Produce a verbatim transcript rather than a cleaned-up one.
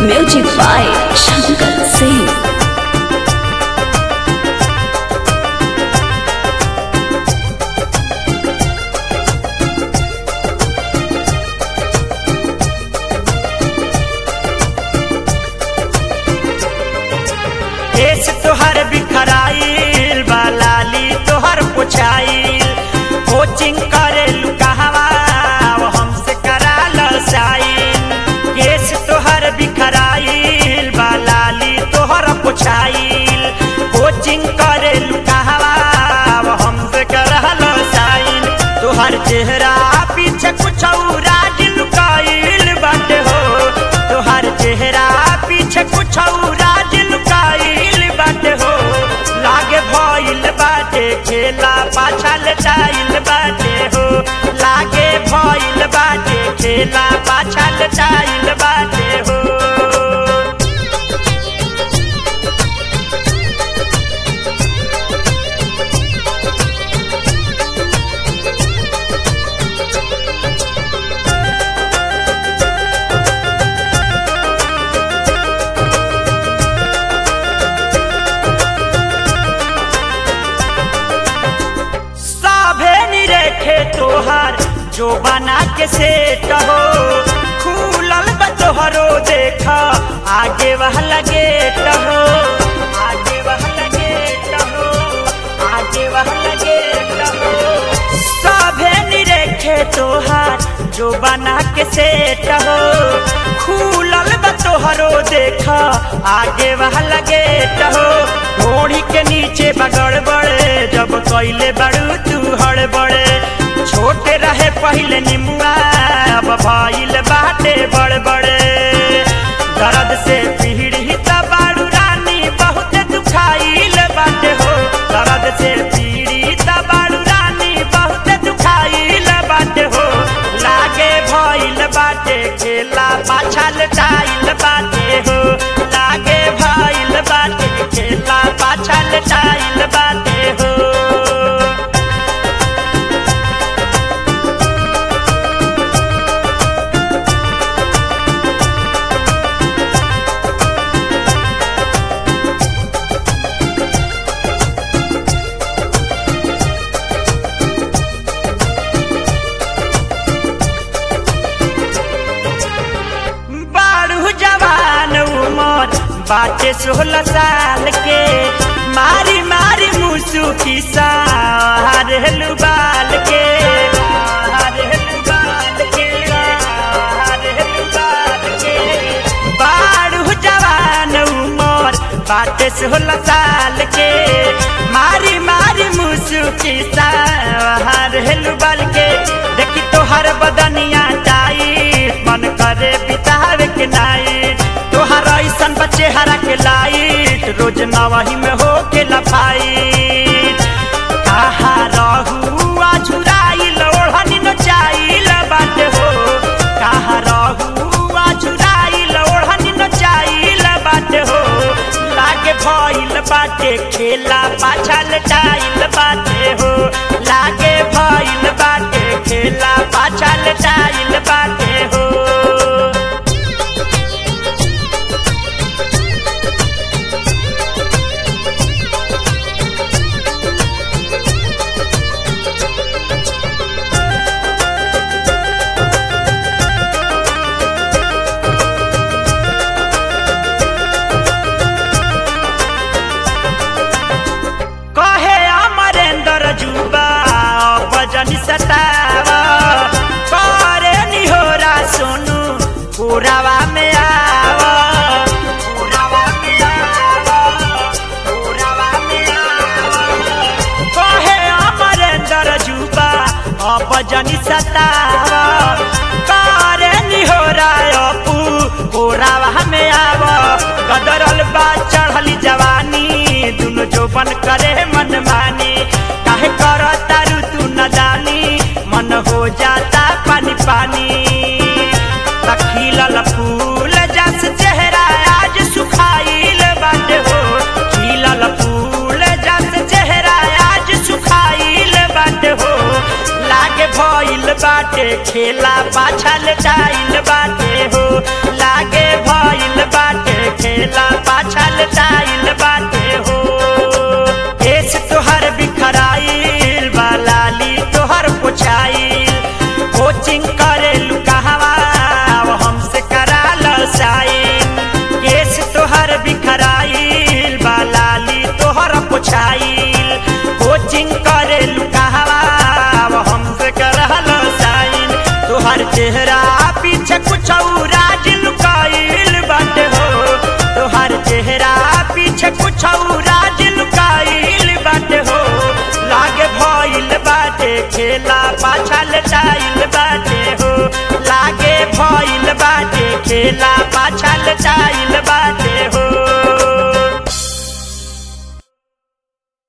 Music by Shankar Singh. केस तोहर बिखराइल बा लाली तोहर पुछाइल कोचिंग करे लुकावा हमसे करा लसाइन। केस तोहर बिखराइल बा लाली तोहर पुछाइल कोचिंग करे लुकावा हमसे करा लसाइन। तोहर चेहरा पीछे कुछ राज लुकाइल बाटे हो, तोहर चेहरा पीछे कुछ राज लुकाइल बाटे हो। लागे भइल बाटे खेला पाछा लटाइल बाटे हो, लागे भइल बाटे खेला पाछा लटाइल बाटे हो। तोहार जो बना के सेट हो खुलल बा तोहरो देखा आगे वह लगे हो, आगे वह लगे हो, आगे वह लगे हो। सभे निरेखे तोहार जो बना के सेट हो खुलल बा तोहरो देखा आगे वह लगे हो। ढोड़ी के नीचे बगड़ बड़े जब कैले बड़ू तू हड़बड़े, छोटे रहे पहले निमुआ अब भइल बाटे बड़ बड़े। दर्द से पीड़ित बाड़ू रानी बहुत दुखाइल बाटे हो, दर्द से पीड़ित बाड़ू रानी बहुत दुखाइल बाटे हो। लागे भइल बाटे खेला पाछा लटाइल बाटे हो, लागे भइल बाटे खेला पाछा लटाइल बाटे हो। बाटे सोलह साल के मारी मारी मुसुकी सारेलू बाल के, हारेलू बाल के, हारेलू बाल के। बारू जवान उमर बाटे सोलह साल के मारी मारी मुसुकी सारेलू बाल के। देखी तोहर बदनिया टाइट मन करे बितावे के नाइट, तोहर ऐसन चेहरा के लाइट रोज नवही में हो के लफाइट। कहा रहू आझुराइल ओढ़नी नचाइल बाटे हो, कहा रहू आझुराइल ओढ़नी नचाइल बाटे हो। लागे भइल बाटे खेला पाछा लटाइल बाटे हो, लागे भइल बाटे खेला पाछा लटाइल बाटे हो। सतावा करे निहोरा सोनू पुरावा में आवा, पुरावा में आवा, पुरावा में आवा। कहे अमरेंद्र जुबा अब जनी सतावा करे निहोरा अपू पुरावा में आवा। गदरल बा चढ़ली जवानी दुनो जोबन करे मन मानी, काहे कर तारू तू न जानी मन हो जाता पानी पानी। खिलल फूल जस चेहरा आज सुखाइल बाटे हो, खिलल फूल जस चेहरा आज सुखाइल बाटे हो। लागे भइल बाटे खेला पाछा लटाइल बाटे हो, लागे भइल चेहरा पीछे कुछ राज लुकाइल बाटे हो, तोहार चेहरा पीछे कुछ राज लुकाइल बाटे हो। लागे भइल बाटे खेला पाछा लटाइल बाटे हो, लागे भइल बाटे खेला पाछा लटाइल बाटे।